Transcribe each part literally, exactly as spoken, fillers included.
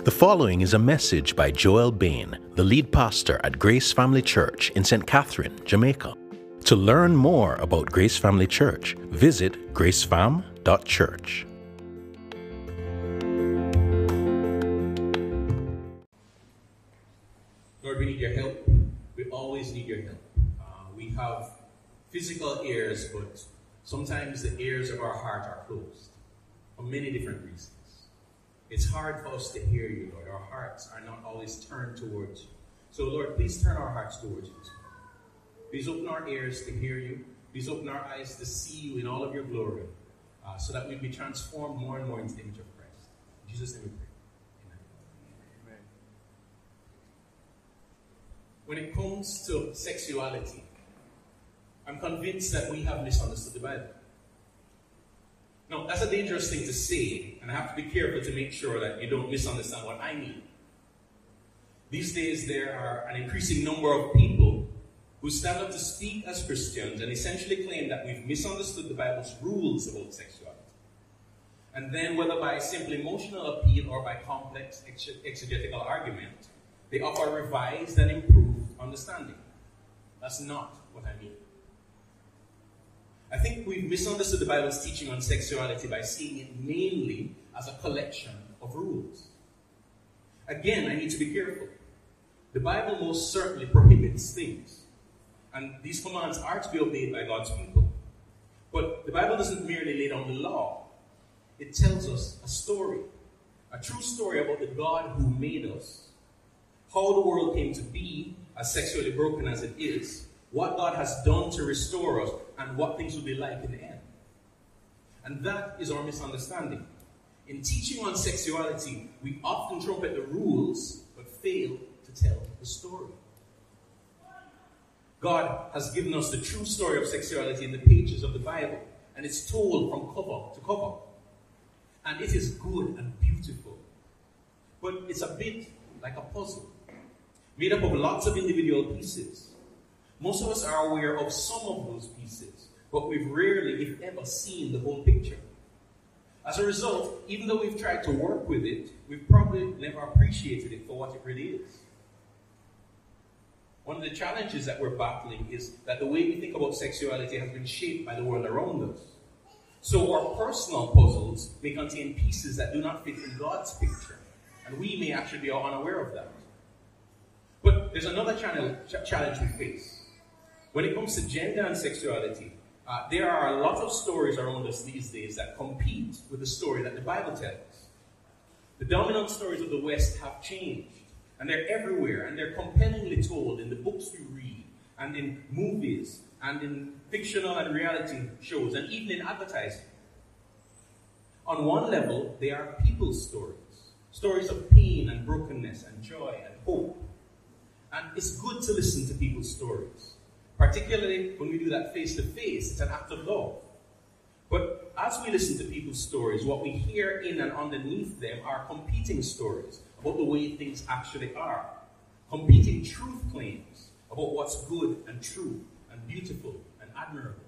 The following is a message by Joel Bain, the lead pastor at Grace Family Church in Saint Catherine, Jamaica. To learn more about Grace Family Church, visit gracefam dot church. Lord, we need your help. We always need your help. Uh, we have physical ears, but sometimes the ears of our heart are closed for many different reasons. It's hard for us to hear you, Lord. Our hearts are not always turned towards you. So, Lord, please turn our hearts towards you. Please open our ears to hear you. Please open our eyes to see you in all of your glory, uh, so that we'll be transformed more and more into the image of Christ. In Jesus' name we pray. Amen. Amen. When it comes to sexuality, I'm convinced that we have misunderstood the Bible. Now, that's a dangerous thing to say, and I have to be careful to make sure that you don't misunderstand what I mean. These days, there are an increasing number of people who stand up to speak as Christians and essentially claim that we've misunderstood the Bible's rules about sexuality. And then, whether by simple emotional appeal or by complex exegetical argument, they offer revised and improved understanding. That's not what I mean. I think we've misunderstood the Bible's teaching on sexuality by seeing it mainly as a collection of rules. Again, I need to be careful. The Bible most certainly prohibits things, and these commands are to be obeyed by God's people. But the Bible doesn't merely lay down the law. It tells us a story, a true story about the God who made us, how the world came to be as sexually broken as it is, what God has done to restore us, and what things will be like in the end. And that is our misunderstanding. In teaching on sexuality, we often trumpet the rules, but fail to tell the story. God has given us the true story of sexuality in the pages of the Bible, and it's told from cover to cover. And it is good and beautiful. But it's a bit like a puzzle, made up of lots of individual pieces. Most of us are aware of some of those pieces, but we've rarely, if ever, seen the whole picture. As a result, even though we've tried to work with it, we've probably never appreciated it for what it really is. One of the challenges that we're battling is that the way we think about sexuality has been shaped by the world around us. So our personal puzzles may contain pieces that do not fit in God's picture, and we may actually be unaware of that. But there's another channel, ch- challenge we face. When it comes to gender and sexuality, uh, there are a lot of stories around us these days that compete with the story that the Bible tells. The dominant stories of the West have changed, and they're everywhere, and they're compellingly told in the books we read, and in movies, and in fictional and reality shows, and even in advertising. On one level, they are people's stories, stories of pain and brokenness and joy and hope. And it's good to listen to people's stories. Particularly when we do that face-to-face, it's an act of love. But as we listen to people's stories, what we hear in and underneath them are competing stories about the way things actually are. Competing truth claims about what's good and true and beautiful and admirable.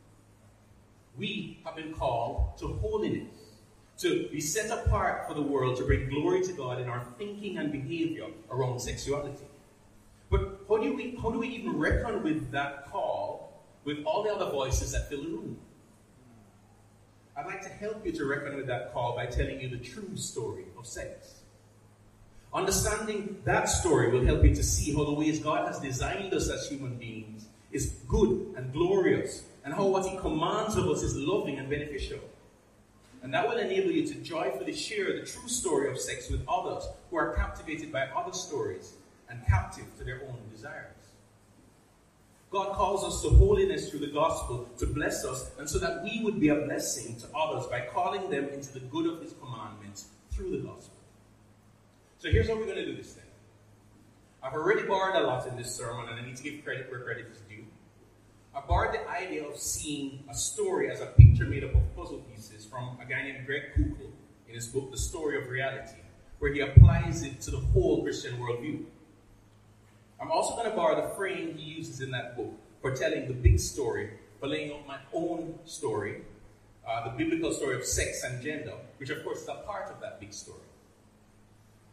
We have been called to holiness, to be set apart for the world, to bring glory to God in our thinking and behavior around sexuality. But how do we how do we even reckon with that call with all the other voices that fill the room? I'd like to help you to reckon with that call by telling you the true story of sex. Understanding that story will help you to see how the ways God has designed us as human beings is good and glorious, and how what he commands of us is loving and beneficial. And that will enable you to joyfully share the true story of sex with others who are captivated by other stories and captive to their own desires. God calls us to holiness through the gospel to bless us, and so that we would be a blessing to others by calling them into the good of his commandments through the gospel. So here's how we're going to do this thing. I've already borrowed a lot in this sermon, and I need to give credit where credit is due. I borrowed the idea of seeing a story as a picture made up of puzzle pieces from a guy named Greg Koukl in his book, The Story of Reality, where he applies it to the whole Christian worldview. I'm also going to borrow the frame he uses in that book for telling the big story, for laying out my own story, uh, the biblical story of sex and gender, which of course is a part of that big story.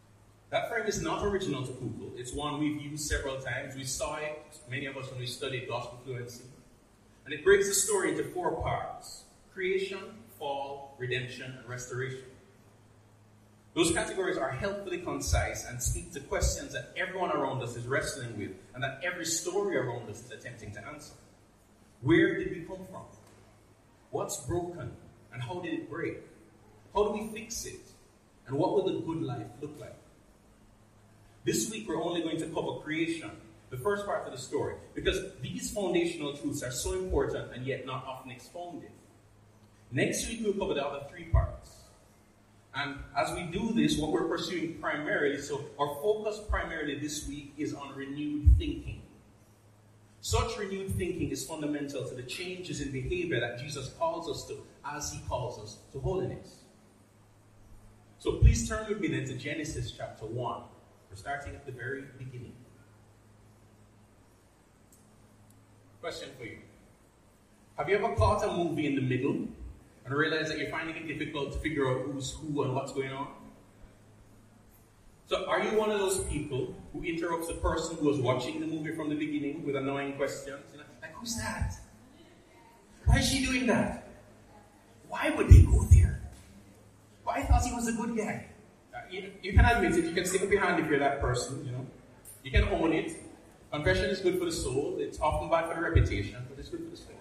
That frame is not original to Google. It's one we've used several times. We saw it, many of us, when we studied gospel fluency. And it breaks the story into four parts: creation, fall, redemption, and restoration. Those categories are helpfully concise and speak to questions that everyone around us is wrestling with and that every story around us is attempting to answer. Where did we come from? What's broken? And how did it break? How do we fix it? And what will the good life look like? This week we're only going to cover creation, the first part of the story, because these foundational truths are so important and yet not often expounded. Next week we'll cover the other three parts. And as we do this, what we're pursuing primarily, so our focus primarily this week is on renewed thinking. Such renewed thinking is fundamental to the changes in behavior that Jesus calls us to as he calls us to holiness. So please turn with me then to Genesis chapter one. We're starting at the very beginning. Question for you. Have you ever caught a movie in the middle and realized that you're finding it difficult to figure out who's who and what's going on? So are you one of those people who interrupts the person who was watching the movie from the beginning with annoying questions? You know, like, who's that? Why is she doing that? Why would they go there? Well, I thought he was a good guy. Uh, you, you can admit it. You can stick up your hand if you're that person, you know. You can own it. Confession is good for the soul. It's often bad for the reputation, but it's good for the soul.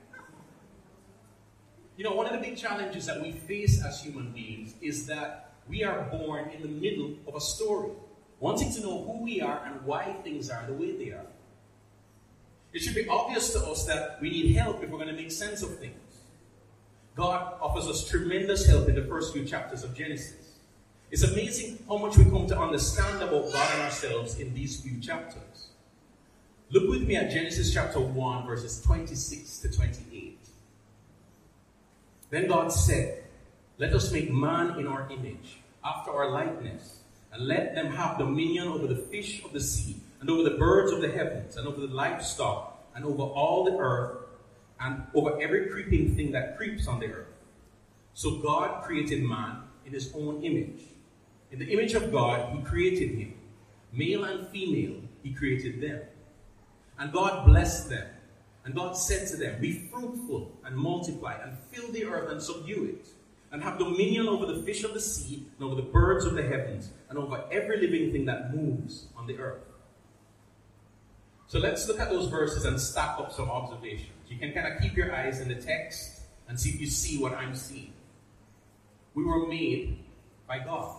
You know, one of the big challenges that we face as human beings is that we are born in the middle of a story, wanting to know who we are and why things are the way they are. It should be obvious to us that we need help if we're going to make sense of things. God offers us tremendous help in the first few chapters of Genesis. It's amazing how much we come to understand about God and ourselves in these few chapters. Look with me at Genesis chapter one, verses twenty-six to twenty-eight. Then God said, "Let us make man in our image, after our likeness, and let them have dominion over the fish of the sea, and over the birds of the heavens, and over the livestock, and over all the earth, and over every creeping thing that creeps on the earth." So God created man in his own image. In the image of God, he created him. Male and female, he created them. And God blessed them. And God said to them, "Be fruitful and multiply, and fill the earth and subdue it, and have dominion over the fish of the sea, and over the birds of the heavens, and over every living thing that moves on the earth." So let's look at those verses and stack up some observations. You can kind of keep your eyes in the text and see if you see what I'm seeing. We were made by God.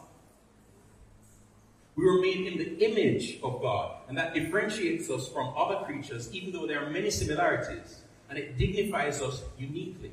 We were made in the image of God, and that differentiates us from other creatures, even though there are many similarities, and it dignifies us uniquely.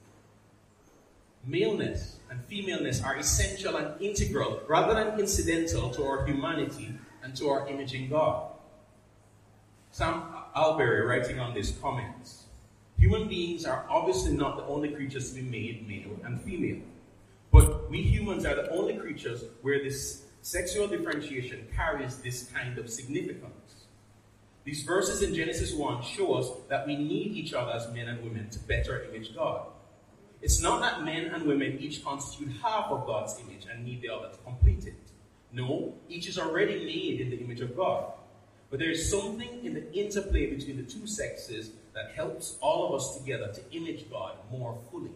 Maleness and femaleness are essential and integral, rather than incidental, to our humanity and to our image in God. Sam Alberry, writing on this, comments, "Human beings are obviously not the only creatures to be made male and female, but we humans are the only creatures where this sexual differentiation carries this kind of significance. These verses in Genesis one show us that we need each other as men and women to better image God. It's not that men and women each constitute half of God's image and need the other to complete it. No, each is already made in the image of God. But there is something in the interplay between the two sexes that helps all of us together to image God more fully."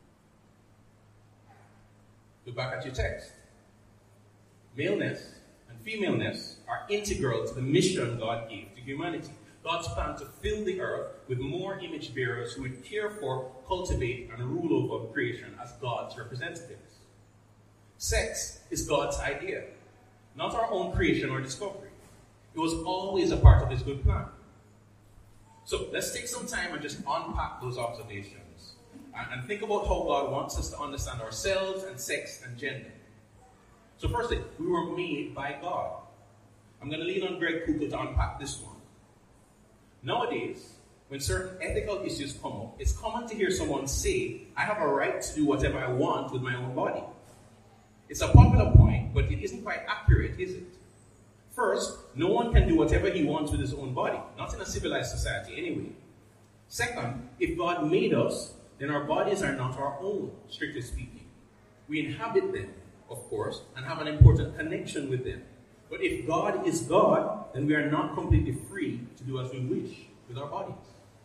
Look back at your text. Maleness and femaleness are integral to the mission God gave to humanity. God's plan to fill the earth with more image bearers who would care for, cultivate, and rule over creation as God's representatives. Sex is God's idea, not our own creation or discovery. It was always a part of his good plan. So let's take some time and just unpack those observations and, and think about how God wants us to understand ourselves and sex and gender. So firstly, we were made by God. I'm going to lean on Greg Kugel to unpack this one. Nowadays, when certain ethical issues come up, it's common to hear someone say, "I have a right to do whatever I want with my own body." It's a popular point, but it isn't quite accurate, is it? First, no one can do whatever he wants with his own body, not in a civilized society anyway. Second, if God made us, then our bodies are not our own, strictly speaking. We inhabit them, of course, and have an important connection with them. But if God is God, then we are not completely free to do as we wish with our bodies.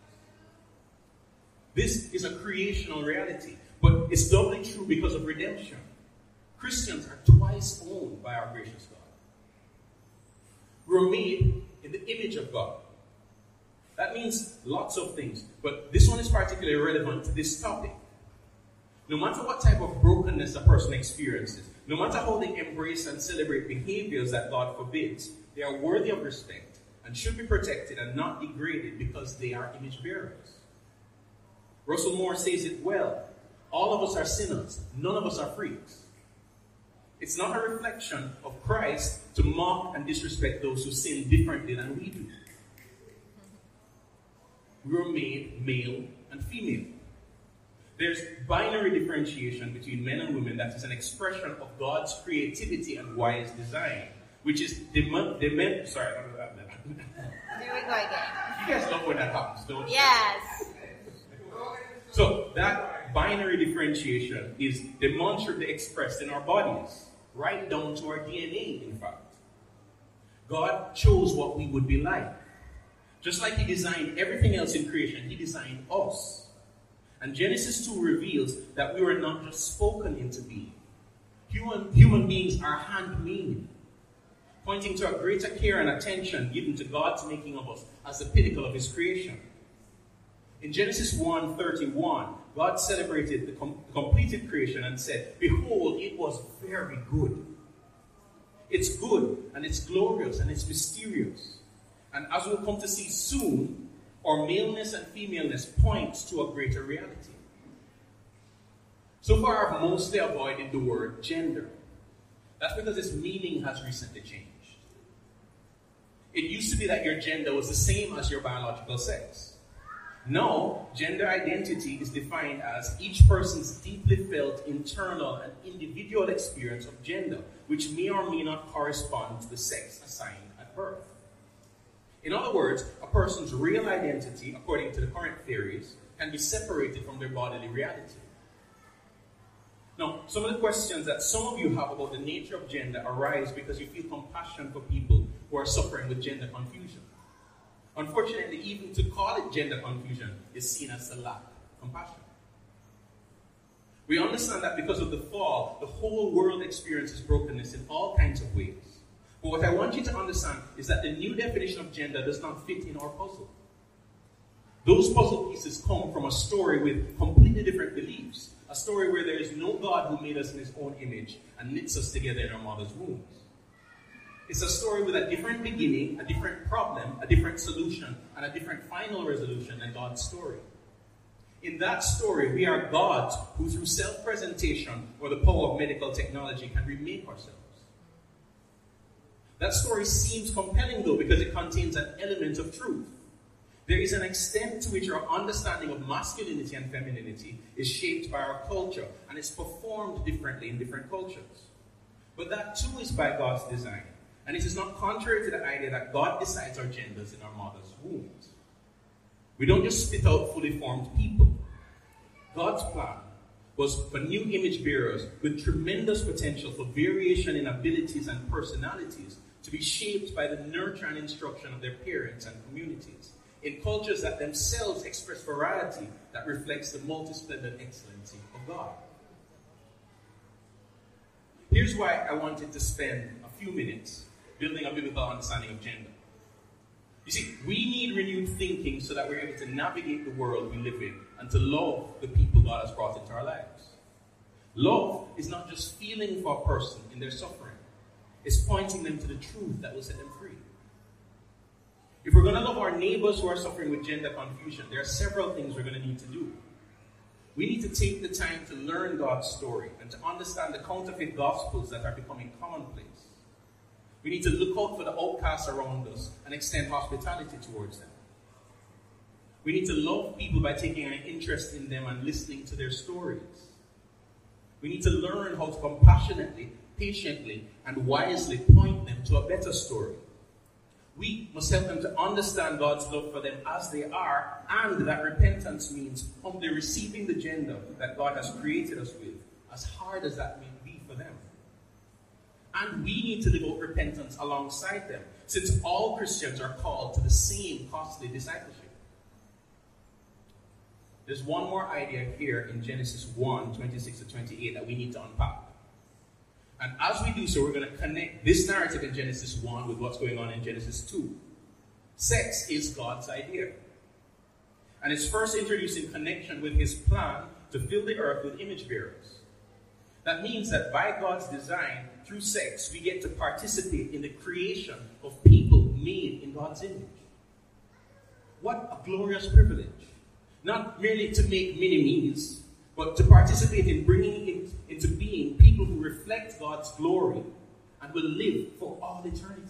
This is a creational reality, but it's doubly true because of redemption. Christians are twice owned by our gracious God. We're made in the image of God. That means lots of things, but this one is particularly relevant to this topic. No matter what type of brokenness a person experiences, no matter how they embrace and celebrate behaviors that God forbids, they are worthy of respect and should be protected and not degraded because they are image bearers. Russell Moore says it well. All of us are sinners. None of us are freaks. It's not a reflection of Christ to mock and disrespect those who sin differently than we do. We were made male and female. There's binary differentiation between men and women that is an expression of God's creativity and wise design, which is demand, demand sorry, I don't know that. There we go again. You guys love when that happens, don't you? Yes. So that binary differentiation is demonstrably expressed in our bodies, right down to our D N A, in fact. God chose what we would be like. Just like he designed everything else in creation, he designed us. And Genesis two reveals that we were not just spoken into being. Human, human beings are handmade, pointing to a greater care and attention given to God's making of us as the pinnacle of his creation. In Genesis one thirty-one, God celebrated the com- completed creation and said, "Behold, it was very good." It's good, and it's glorious, and it's mysterious. And as we'll come to see soon, our maleness and femaleness points to a greater reality. So far, I've mostly avoided the word gender. That's because its meaning has recently changed. It used to be that your gender was the same as your biological sex. Now, gender identity is defined as each person's deeply felt internal and individual experience of gender, which may or may not correspond to the sex assigned at birth. In other words, a person's real identity, according to the current theories, can be separated from their bodily reality. Now, some of the questions that some of you have about the nature of gender arise because you feel compassion for people who are suffering with gender confusion. Unfortunately, even to call it gender confusion is seen as a lack of compassion. We understand that because of the fall, the whole world experiences brokenness in all kinds of ways. But what I want you to understand is that the new definition of gender does not fit in our puzzle. Those puzzle pieces come from a story with completely different beliefs. A story where there is no God who made us in his own image and knits us together in our mother's wombs. It's a story with a different beginning, a different problem, a different solution, and a different final resolution than God's story. In that story, we are gods who through self-presentation or the power of medical technology can remake ourselves. That story seems compelling though because it contains an element of truth. There is an extent to which our understanding of masculinity and femininity is shaped by our culture and is performed differently in different cultures. But that too is by God's design. And it is not contrary to the idea that God decides our genders in our mother's wombs. We don't just spit out fully formed people. God's plan was for new image bearers with tremendous potential for variation in abilities and personalities to be shaped by the nurture and instruction of their parents and communities, in cultures that themselves express variety that reflects the multi-splendid excellency of God. Here's why I wanted to spend a few minutes building a biblical understanding of gender. You see, we need renewed thinking so that we're able to navigate the world we live in and to love the people God has brought into our lives. Love is not just feeling for a person in their suffering. It's pointing them to the truth that will set them free. If we're going to love our neighbors who are suffering with gender confusion, there are several things we're going to need to do. We need to take the time to learn God's story and to understand the counterfeit gospels that are becoming commonplace. We need to look out for the outcasts around us and extend hospitality towards them. We need to love people by taking an interest in them and listening to their stories. We need to learn how to compassionately, patiently, and wisely point them to a better story. We must help them to understand God's love for them as they are, and that repentance means humbly receiving the gender that God has created us with, as hard as that may be for them. And we need to live out repentance alongside them, since all Christians are called to the same costly discipleship. There's one more idea here in Genesis one, twenty-six to twenty-eight that we need to unpack. And as we do so, we're going to connect this narrative in Genesis one with what's going on in Genesis two. Sex is God's idea. And it's first introduced in connection with his plan to fill the earth with image bearers. That means that by God's design, through sex, we get to participate in the creation of people made in God's image. What a glorious privilege. Not merely to make mini-me's, but to participate in bringing in, into being people who reflect God's glory and will live for all eternity.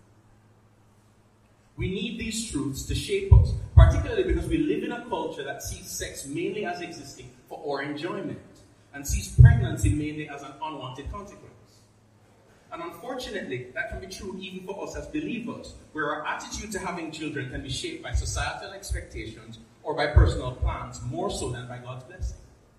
We need these truths to shape us, particularly because we live in a culture that sees sex mainly as existing for our enjoyment and sees pregnancy mainly as an unwanted consequence. And unfortunately, that can be true even for us as believers, where our attitude to having children can be shaped by societal expectations or by personal plans more so than by God's blessing.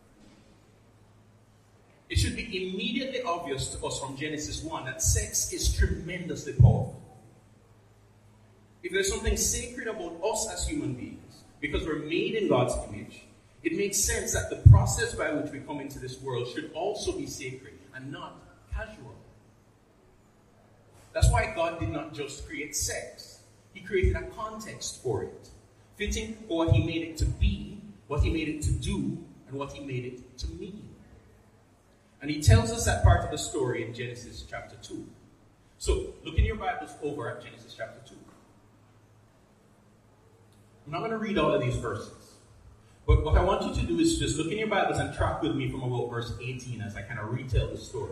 It should be immediately obvious to us from Genesis one that sex is tremendously powerful. If there's something sacred about us as human beings, because we're made in God's image, it makes sense that the process by which we come into this world should also be sacred and not casual. That's why God did not just create sex. He created a context for it, fitting for what he made it to be, what he made it to do, and what he made it to mean. And he tells us that part of the story in Genesis chapter two. So, look in your Bibles over at Genesis chapter two. I'm not going to read all of these verses. But what I want you to do is just look in your Bibles and track with me from about verse eighteen as I kind of retell the story.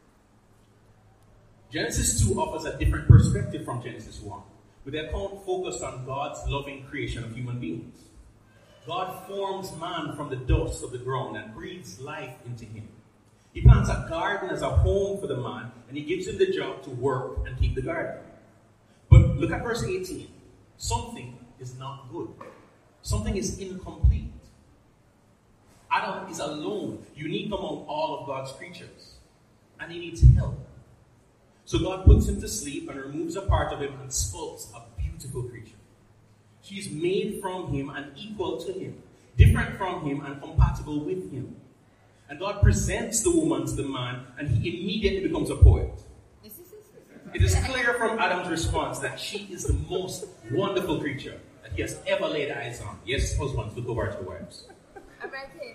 Genesis two offers a different perspective from Genesis one, with the account focused on God's loving creation of human beings. God forms man from the dust of the ground and breathes life into him. He plants a garden as a home for the man, and he gives him the job to work and keep the garden. But look at verse eighteen. Something is not good. Something is incomplete. Adam is alone, unique among all of God's creatures, and he needs help. So God puts him to sleep and removes a part of him and sculpts a beautiful creature. She is made from him and equal to him, different from him and compatible with him. And God presents the woman to the man, and he immediately becomes a poet. It is clear from Adam's response that she is the most wonderful creature that he has ever laid eyes on. Yes, husbands, look over at your wives. I'm right here.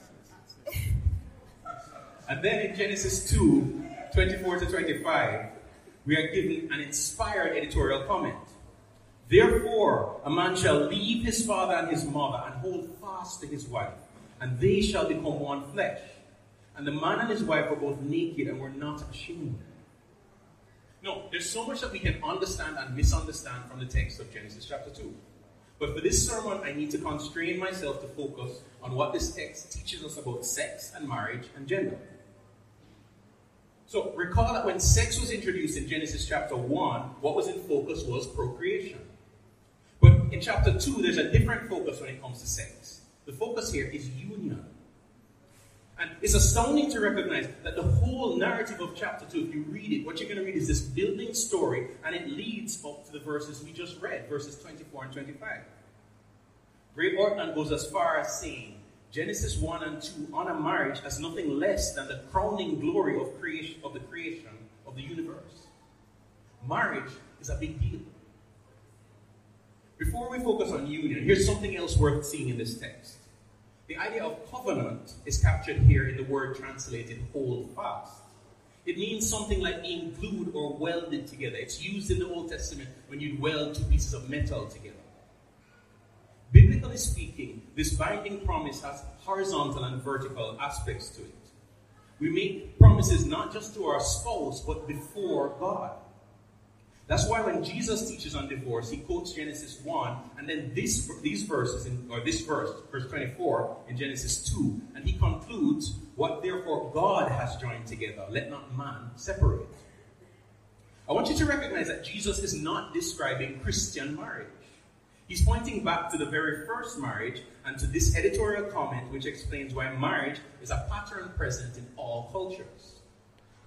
And then in Genesis two, twenty-four to twenty-five, we are given an inspired editorial comment. Therefore, a man shall leave his father and his mother and hold fast to his wife, and they shall become one flesh. And the man and his wife were both naked and were not ashamed. No, there's so much that we can understand and misunderstand from the text of Genesis chapter two. But for this sermon, I need to constrain myself to focus on what this text teaches us about sex and marriage and gender. So recall that when sex was introduced in Genesis chapter one, what was in focus was procreation. But in chapter two, there's a different focus when it comes to sex. The focus here is union. And it's astounding to recognize that the whole narrative of chapter two, if you read it, what you're going to read is this building story, and it leads up to the verses we just read, verses twenty-four and twenty-five. Ray Ortland goes as far as saying, Genesis one and two honor marriage as nothing less than the crowning glory of creation of the creation of the universe. Marriage is a big deal. Before we focus on union, here's something else worth seeing in this text. The idea of covenant is captured here in the word translated hold fast. It means something like being glued or welded together. It's used in the Old Testament when you weld two pieces of metal together. Biblically speaking, this binding promise has horizontal and vertical aspects to it. We make promises not just to our spouse, but before God. That's why when Jesus teaches on divorce, he quotes Genesis one, and then this, these verses, in, or this verse, verse twenty-four in Genesis two, and he concludes, what therefore God has joined together, let not man separate. I want you to recognize that Jesus is not describing Christian marriage. He's pointing back to the very first marriage and to this editorial comment which explains why marriage is a pattern present in all cultures.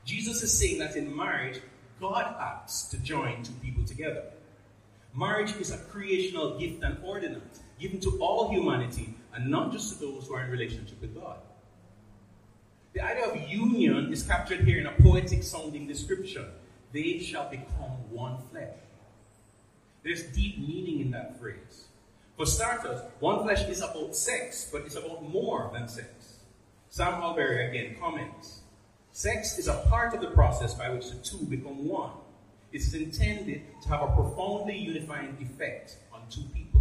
Jesus is saying that in marriage, God acts to join two people together. Marriage is a creational gift and ordinance given to all humanity and not just to those who are in relationship with God. The idea of union is captured here in a poetic sounding description. They shall become one flesh. There's deep meaning in that phrase. For starters, one flesh is about sex, but it's about more than sex. Sam Alberry again comments, sex is a part of the process by which the two become one. It is intended to have a profoundly unifying effect on two people.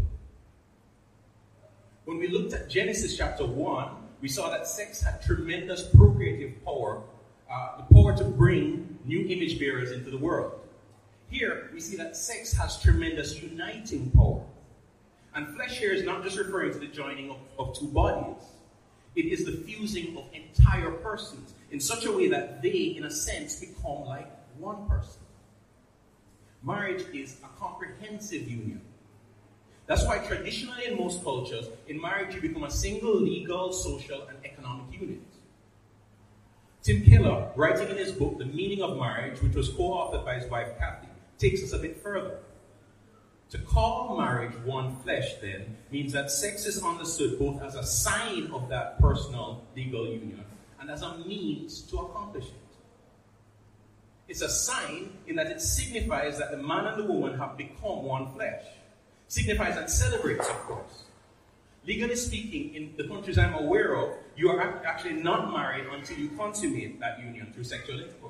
When we looked at Genesis chapter one, we saw that sex had tremendous procreative power, uh, the power to bring new image bearers into the world. Here, we see that sex has tremendous uniting power. And flesh here is not just referring to the joining of, of two bodies. It is the fusing of entire persons in such a way that they, in a sense, become like one person. Marriage is a comprehensive union. That's why traditionally in most cultures, in marriage you become a single legal, social, and economic unit. Tim Keller, writing in his book, The Meaning of Marriage, which was co-authored by his wife Kathy, takes us a bit further. To call marriage one flesh, then, means that sex is understood both as a sign of that personal legal union and as a means to accomplish it. It's a sign in that it signifies that the man and the woman have become one flesh. Signifies and celebrates, of course. Legally speaking, in the countries I'm aware of, you are actually not married until you consummate that union through sexual intercourse.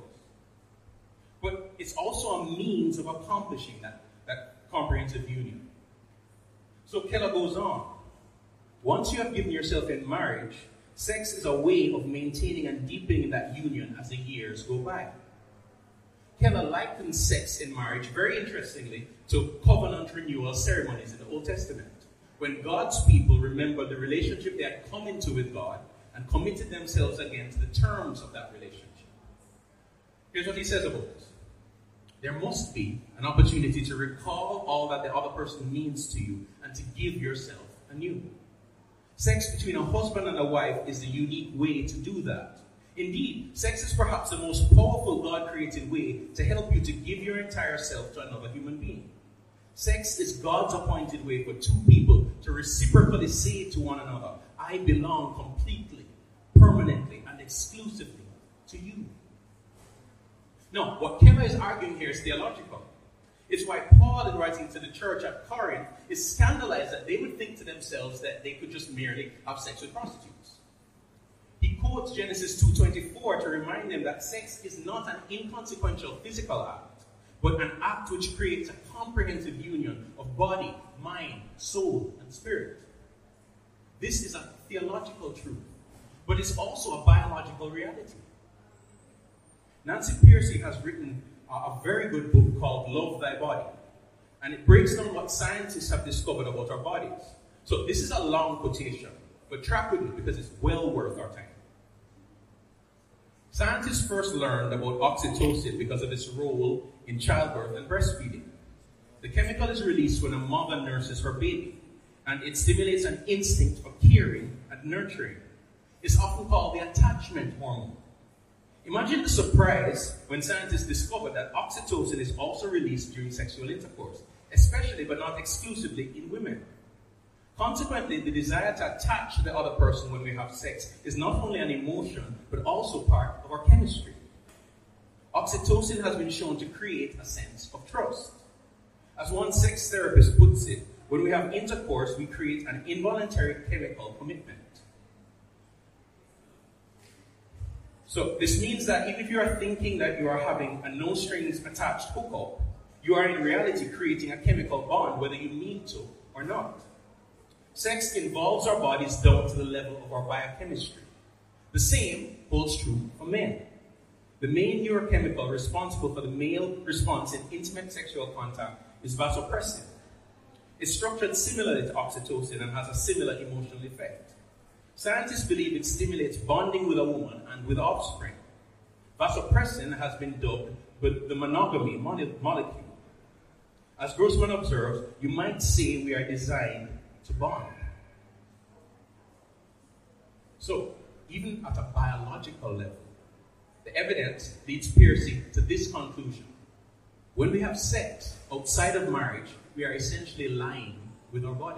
But it's also a means of accomplishing that, that comprehensive union. So Keller goes on. Once you have given yourself in marriage, sex is a way of maintaining and deepening that union as the years go by. Keller likens sex in marriage, very interestingly, to covenant renewal ceremonies in the Old Testament, when God's people remember the relationship they had come into with God and committed themselves again to the terms of that relationship. Here's what he says about this. There must be an opportunity to recall all that the other person means to you and to give yourself anew. Sex between a husband and a wife is the unique way to do that. Indeed, sex is perhaps the most powerful God-created way to help you to give your entire self to another human being. Sex is God's appointed way for two people to reciprocally say to one another, I belong completely, permanently, and exclusively to you. Now, what Keller is arguing here is theological. It's why Paul, in writing to the church at Corinth, is scandalized that they would think to themselves that they could just merely have sex with prostitutes. He quotes Genesis two twenty-four to remind them that sex is not an inconsequential physical act, but an act which creates a comprehensive union of body, mind, soul, and spirit. This is a theological truth, but it's also a biological reality. Nancy Pearcey has written a very good book called Love Thy Body, and it breaks down what scientists have discovered about our bodies. So this is a long quotation, but track with me because it's well worth our time. Scientists first learned about oxytocin because of its role in childbirth and breastfeeding. The chemical is released when a mother nurses her baby, and it stimulates an instinct for caring and nurturing. It's often called the attachment hormone. Imagine the surprise when scientists discovered that oxytocin is also released during sexual intercourse, especially but not exclusively in women. Consequently, the desire to attach to the other person when we have sex is not only an emotion, but also part of our chemistry. Oxytocin has been shown to create a sense of trust. As one sex therapist puts it, when we have intercourse, we create an involuntary chemical commitment. So this means that even if you are thinking that you are having a no-strings attached hookup, you are in reality creating a chemical bond, whether you mean to or not. Sex involves our bodies down to the level of our biochemistry. The same holds true for men. The main neurochemical responsible for the male response in intimate sexual contact is vasopressin. It's structured similarly to oxytocin and has a similar emotional effect. Scientists believe it stimulates bonding with a woman and with offspring. Vasopressin has been dubbed with the monogamy molecule. As Grossman observes, you might say we are designed to bond. So, even at a biological level, The evidence leads Piercy to this conclusion. When we have sex outside of marriage, we are essentially lying with our bodies.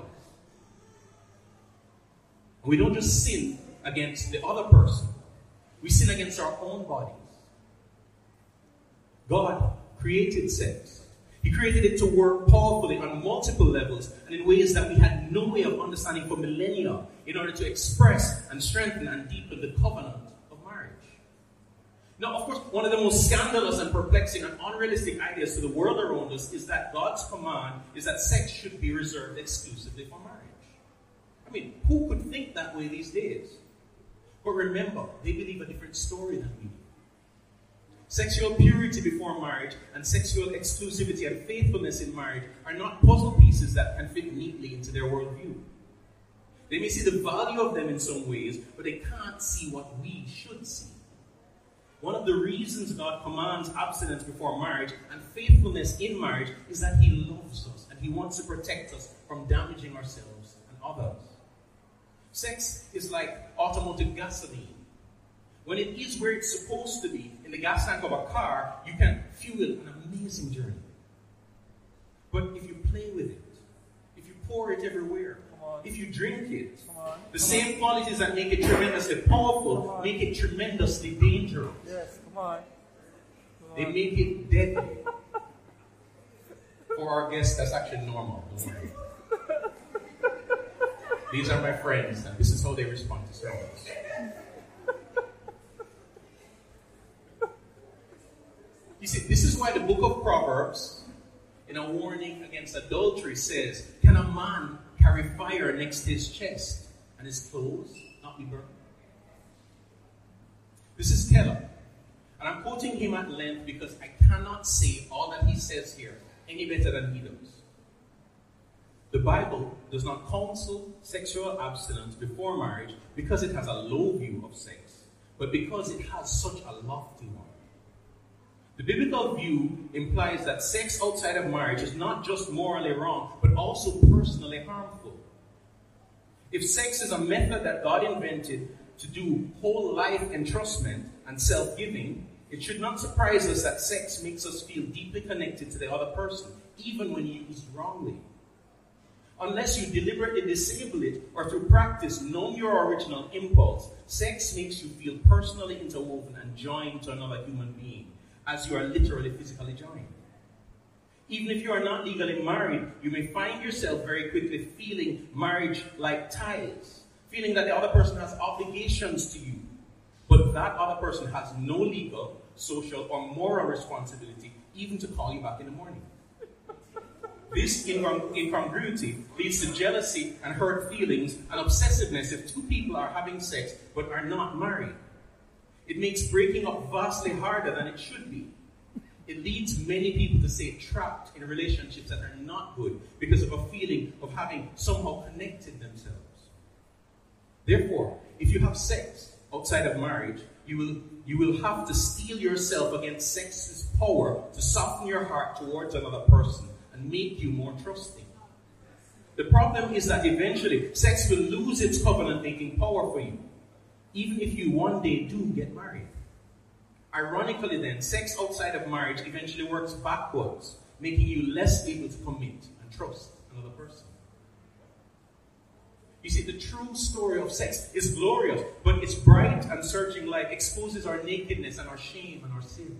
And we don't just sin against the other person. We sin against our own bodies. God created sex. He created it to work powerfully on multiple levels and in ways that we had no way of understanding for millennia in order to express and strengthen and deepen the covenant of marriage. Now, of course, one of the most scandalous and perplexing and unrealistic ideas to the world around us is that God's command is that sex should be reserved exclusively for marriage. I mean, who could think that way these days? But remember, they believe a different story than we do. Sexual purity before marriage and sexual exclusivity and faithfulness in marriage are not puzzle pieces that can fit neatly into their worldview. They may see the value of them in some ways, but they can't see what we should see. One of the reasons God commands abstinence before marriage and faithfulness in marriage is that He loves us and He wants to protect us from damaging ourselves and others. Sex is like automotive gasoline. When it is where it's supposed to be, in the gas tank of a car, you can fuel an amazing journey. But if you play with it, if you pour it everywhere, if you drink it, the same qualities that make it tremendously powerful make it tremendously dangerous. Yes, come on. Come They on. make it deadly. For our guests, that's actually normal. Don't worry. These are my friends, and this is how they respond to sermons. You see, this is why the book of Proverbs, in a warning against adultery, says, can a man carry fire next to his chest and his clothes not be burned? This is Keller, and I'm quoting him at length because I cannot say all that he says here any better than he does. The Bible does not counsel sexual abstinence before marriage because it has a low view of sex, but because it has such a lofty one. The biblical view implies that sex outside of marriage is not just morally wrong, but also personally harmful. If sex is a method that God invented to do whole life entrustment and self-giving, it should not surprise us that sex makes us feel deeply connected to the other person, even when used wrongly. Unless you deliberately disable it or through practice numb your original impulse, sex makes you feel personally interwoven and joined to another human being, as you are literally physically joined. Even if you are not legally married, you may find yourself very quickly feeling marriage-like ties, feeling that the other person has obligations to you, but that other person has no legal, social, or moral responsibility even to call you back in the morning. This incong- incongruity leads to jealousy and hurt feelings and obsessiveness if two people are having sex but are not married. It makes breaking up vastly harder than it should be. It leads many people to stay trapped in relationships that are not good because of a feeling of having somehow connected themselves. Therefore, if you have sex outside of marriage, you will, you will have to steel yourself against sex's power to soften your heart towards another person and make you more trusting. The problem is that eventually, sex will lose its covenant-making power for you, even if you one day do get married. Ironically then, sex outside of marriage eventually works backwards, making you less able to commit and trust another person. You see, the true story of sex is glorious, but its bright and searching light exposes our nakedness and our shame and our sin.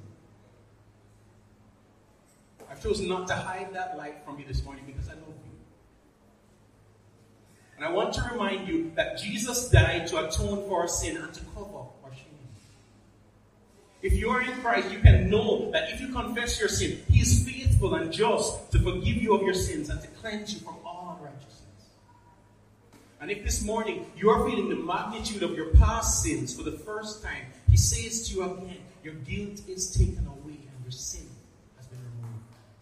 I've chosen not to hide that light from you this morning because I love you. And I want to remind you that Jesus died to atone for our sin and to cover our shame. If you are in Christ, you can know that if you confess your sin, He is faithful and just to forgive you of your sins and to cleanse you from all unrighteousness. And if this morning you are feeling the magnitude of your past sins for the first time, He says to you again, your guilt is taken away and your sin has been removed.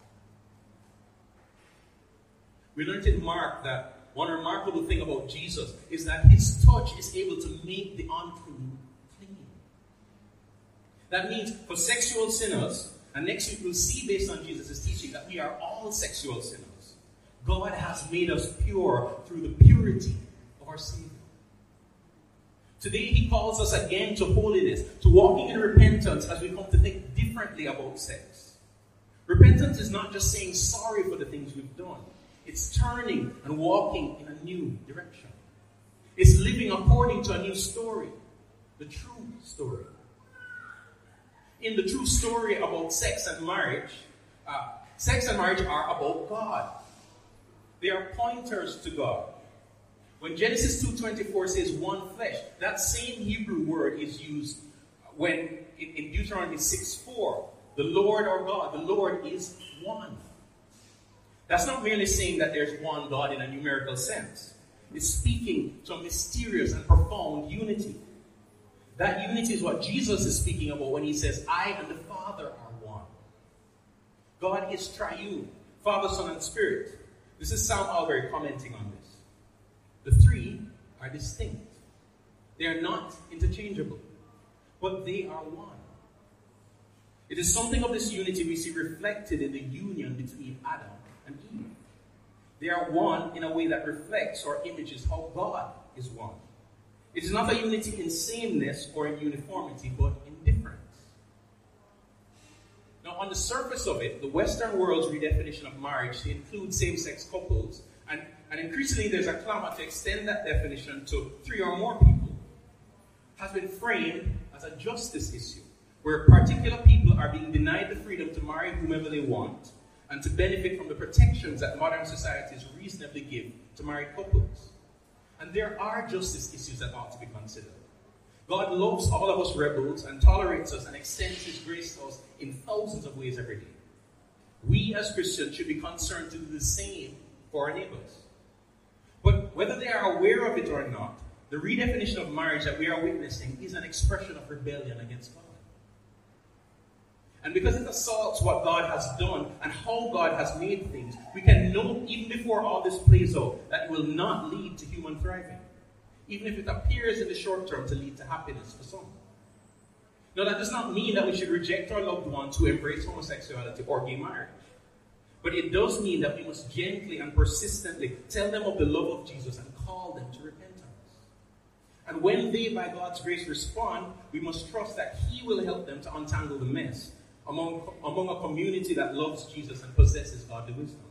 We learned in Mark that one remarkable thing about Jesus is that His touch is able to make the unclean clean. That means for sexual sinners, and next week we'll see based on Jesus' teaching that we are all sexual sinners. God has made us pure through the purity of our Savior. Today he calls us again to holiness, to walking in repentance as we come to think differently about sex. Repentance is not just saying sorry for the things we've done. It's turning and walking in a new direction. It's living according to a new story, the true story. In the true story about sex and marriage, uh, sex and marriage are about God. They are pointers to God. When Genesis two twenty-four says one flesh, that same Hebrew word is used when in, in Deuteronomy six four. The Lord our God, the Lord is one. That's not merely saying that there's one God in a numerical sense. It's speaking to a mysterious and profound unity. That unity is what Jesus is speaking about when he says, I and the Father are one. God is triune, Father, Son, and Spirit. This is Sam Albury commenting on this. The three are distinct. They are not interchangeable, but they are one. It is something of this unity we see reflected in the union between Adam and Eve. They are one in a way that reflects or images how God is one. It is not a unity in sameness or in uniformity, but in difference. Now, on the surface of it, the Western world's redefinition of marriage to include same-sex couples, and, and increasingly there's a clamor to extend that definition to three or more people, has been framed as a justice issue, where particular people are being denied the freedom to marry whomever they want and to benefit from the protections that modern societies reasonably give to married couples. And there are justice issues that ought to be considered. God loves all of us rebels and tolerates us and extends his grace to us in thousands of ways every day. We as Christians should be concerned to do the same for our neighbors. But whether they are aware of it or not, the redefinition of marriage that we are witnessing is an expression of rebellion against God. And because it assaults what God has done and how God has made things, we can know even before all this plays out that it will not lead to human thriving, even if it appears in the short term to lead to happiness for some. Now, that does not mean that we should reject our loved ones who embrace homosexuality or gay marriage. But it does mean that we must gently and persistently tell them of the love of Jesus and call them to repentance. And when they, by God's grace, respond, we must trust that he will help them to untangle the mess Among, among a community that loves Jesus and possesses godly wisdom.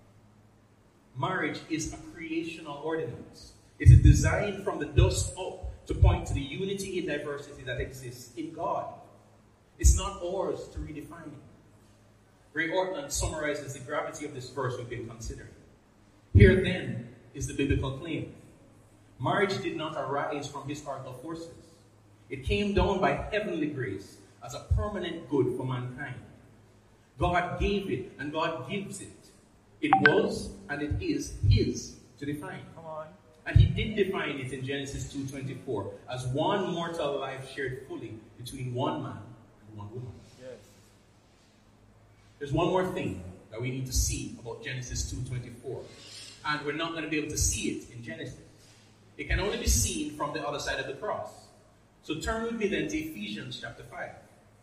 Marriage is a creational ordinance. It is designed from the dust up to point to the unity in diversity that exists in God. It's not ours to redefine it. Ray Ortland summarizes the gravity of this verse we've been considering. Here then is the biblical claim. Marriage did not arise from historical forces. It came down by heavenly grace as a permanent good for mankind. God gave it, and God gives it. It was, and it is, his to define. Come on. And he did define it in Genesis two twenty-four as one mortal life shared fully between one man and one woman. Yes. There's one more thing that we need to see about Genesis two twenty-four. And we're not going to be able to see it in Genesis. It can only be seen from the other side of the cross. So turn with me then to Ephesians chapter five.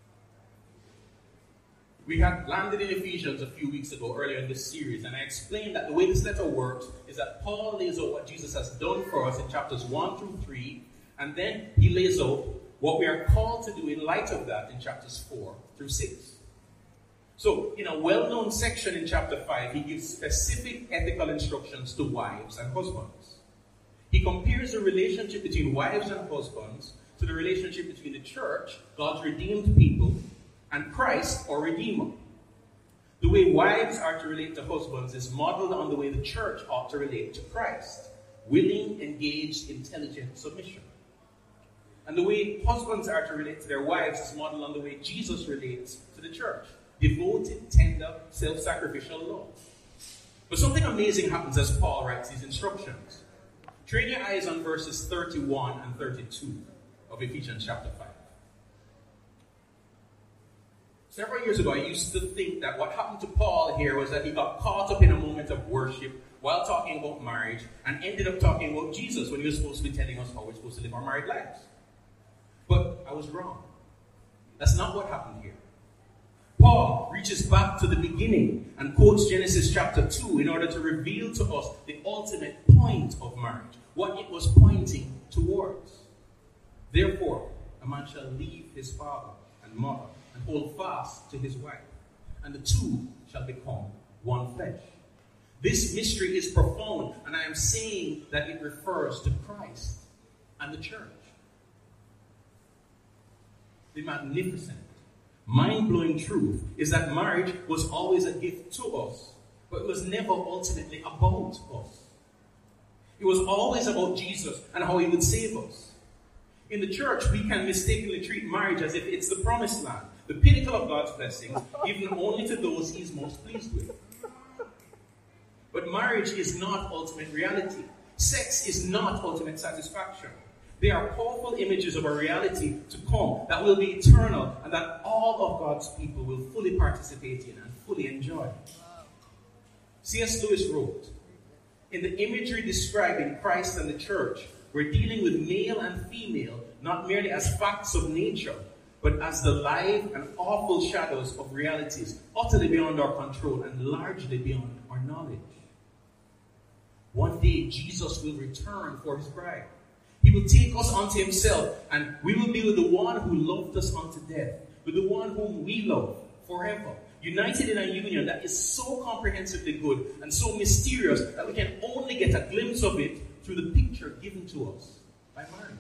We had landed in Ephesians a few weeks ago, earlier in this series, and I explained that the way this letter works is that Paul lays out what Jesus has done for us in chapters one through three, and then he lays out what we are called to do in light of that in chapters four through six. So, in a well-known section in chapter five, he gives specific ethical instructions to wives and husbands. He compares the relationship between wives and husbands to the relationship between the church, God's redeemed people, and Christ, or Redeemer. The way wives are to relate to husbands is modeled on the way the church ought to relate to Christ. Willing, engaged, intelligent submission. And the way husbands are to relate to their wives is modeled on the way Jesus relates to the church. Devoted, tender, self-sacrificial love. But something amazing happens as Paul writes these instructions. Train your eyes on verses thirty-one and thirty-two of Ephesians chapter five. Several years ago, I used to think that what happened to Paul here was that he got caught up in a moment of worship while talking about marriage and ended up talking about Jesus when he was supposed to be telling us how we're supposed to live our married lives. But I was wrong. That's not what happened here. Paul reaches back to the beginning and quotes Genesis chapter two in order to reveal to us the ultimate point of marriage, what it was pointing towards. Therefore, a man shall leave his father and mother and hold fast to his wife, and the two shall become one flesh. This mystery is profound, and I am saying that it refers to Christ and the church. The magnificent, mind-blowing truth is that marriage was always a gift to us, but it was never ultimately about us. It was always about Jesus and how he would save us. In the church, we can mistakenly treat marriage as if it's the promised land, the pinnacle of God's blessings, given only to those he is most pleased with. But marriage is not ultimate reality. Sex is not ultimate satisfaction. They are powerful images of a reality to come that will be eternal and that all of God's people will fully participate in and fully enjoy. C S Lewis wrote, in the imagery describing Christ and the church, we're dealing with male and female not merely as facts of nature, but as the live and awful shadows of realities utterly beyond our control and largely beyond our knowledge. One day, Jesus will return for his bride. He will take us unto himself, and we will be with the one who loved us unto death, with the one whom we love forever, united in a union that is so comprehensively good and so mysterious that we can only get a glimpse of it through the picture given to us by marriage.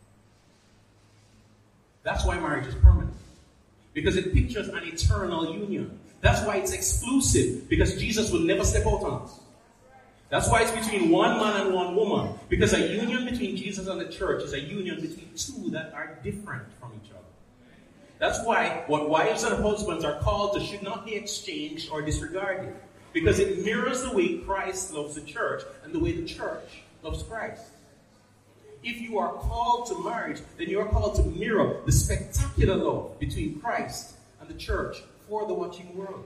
That's why marriage is permanent, because it pictures an eternal union. That's why it's exclusive, because Jesus will never step out on us. That's why it's between one man and one woman, because a union between Jesus and the church is a union between two that are different from each other. That's why what wives and husbands are called to should not be exchanged or disregarded, because it mirrors the way Christ loves the church and the way the church loves Christ. If you are called to marriage, then you are called to mirror the spectacular love between Christ and the church for the watching world.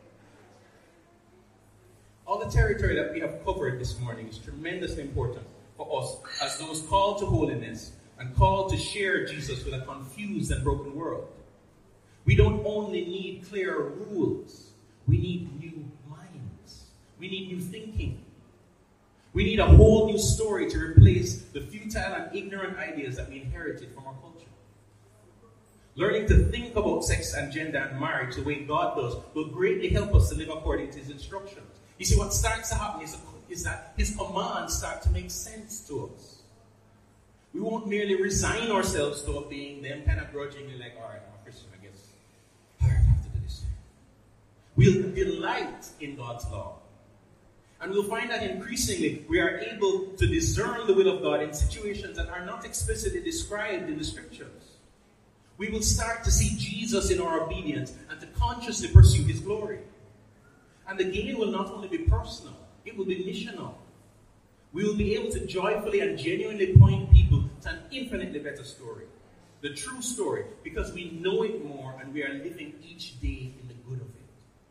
All the territory that we have covered this morning is tremendously important for us as those called to holiness and called to share Jesus with a confused and broken world. We don't only need clear rules. We need new minds. We need new thinking. We need a whole new story to replace the futile and ignorant ideas that we inherited from our culture. Learning to think about sex and gender and marriage the way God does will greatly help us to live according to his instructions. You see, what starts to happen is, is that his commands start to make sense to us. We won't merely resign ourselves to obeying them kind of grudgingly like, all right, I'm a Christian, I guess. All right, I have to do this. We'll delight in God's law. And we'll find that increasingly we are able to discern the will of God in situations that are not explicitly described in the scriptures. We will start to see Jesus in our obedience and to consciously pursue his glory. And the gain will not only be personal, it will be missional. We will be able to joyfully and genuinely point people to an infinitely better story. The true story, because we know it more and we are living each day in the good of it.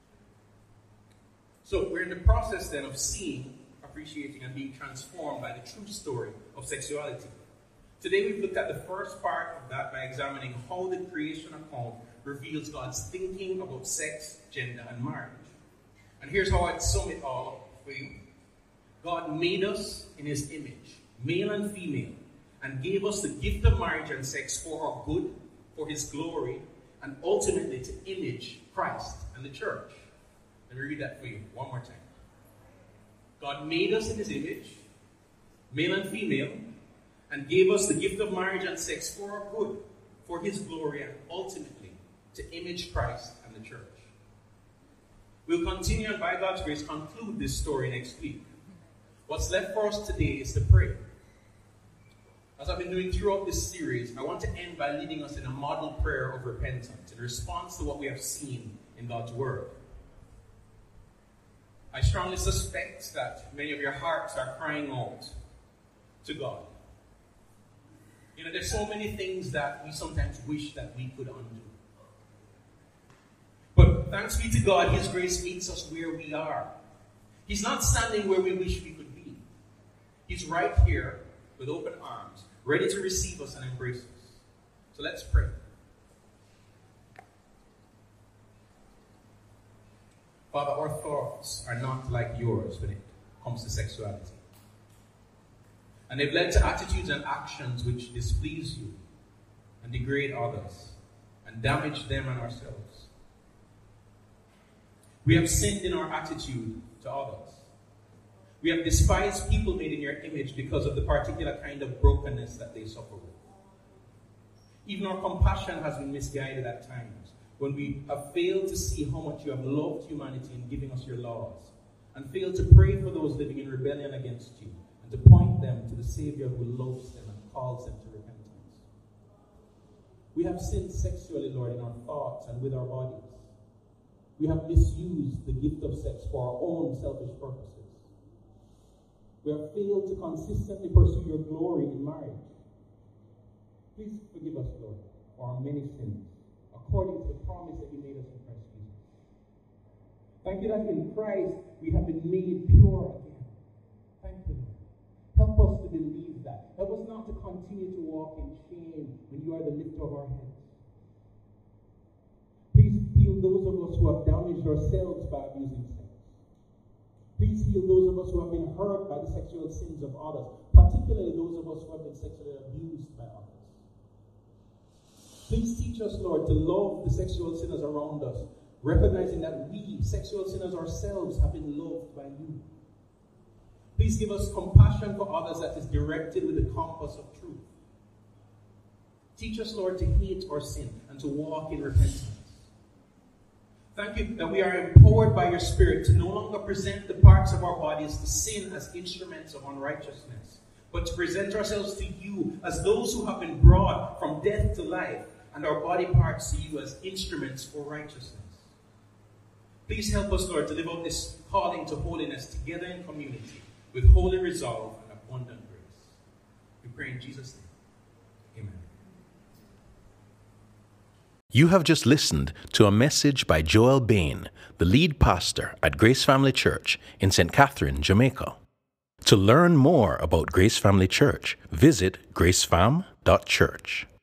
So we're in the process then of seeing, appreciating, and being transformed by the true story of sexuality. Today we've looked at the first part of that by examining how the creation account reveals God's thinking about sex, gender, and marriage. And here's how I'd sum it all up for you. God made us in his image, male and female, and gave us the gift of marriage and sex for our good, for his glory, and ultimately to image Christ and the church. Let me read that for you one more time. God made us in his image, male and female, and gave us the gift of marriage and sex for our good, for his glory, and ultimately to image Christ and the church. We'll continue and by God's grace conclude this story next week. What's left for us today is to pray. As I've been doing throughout this series, I want to end by leading us in a model prayer of repentance in response to what we have seen in God's word. I strongly suspect that many of your hearts are crying out to God. You know, there's so many things that we sometimes wish that we could undo. But thanks be to God, his grace meets us where we are. He's not standing where we wish we could be. He's right here with open arms, ready to receive us and embrace us. So let's pray. Father, our thoughts are not like yours when it comes to sexuality. And they've led to attitudes and actions which displease you and degrade others and damage them and ourselves. We have sinned in our attitude to others. We have despised people made in your image because of the particular kind of brokenness that they suffer with. Even our compassion has been misguided at times when we have failed to see how much you have loved humanity in giving us your laws, and failed to pray for those living in rebellion against you, and to point them to the Savior who loves them and calls them to repentance. We have sinned sexually, Lord, in our thoughts and with our bodies. We have misused the gift of sex for our own selfish purposes. We have failed to consistently pursue your glory in marriage. Please forgive us, Lord, for our many sins, according to the promise that you made us in Christ Jesus. Thank you that in Christ we have been made pure again. Thank you, Lord. Help us to believe that. Help us not to continue to walk in shame when you are the lifter of our heads. Please heal those of us who have damaged ourselves by abusing sex. Please heal those of us who have been hurt by the sexual sins of others, particularly those of us who have been sexually abused by others. Please teach us, Lord, to love the sexual sinners around us, recognizing that we, sexual sinners ourselves, have been loved by you. Please give us compassion for others that is directed with the compass of truth. Teach us, Lord, to hate our sin and to walk in repentance. Thank you that we are empowered by your Spirit to no longer present the parts of our bodies to sin as instruments of unrighteousness, but to present ourselves to you as those who have been brought from death to life, and our body parts to you as instruments for righteousness. Please help us, Lord, to live out this calling to holiness together in community with holy resolve and abundant grace. We pray in Jesus' name. Amen. You have just listened to a message by Joel Bain, the lead pastor at Grace Family Church in Saint Catherine, Jamaica. To learn more about Grace Family Church, visit gracefam dot church.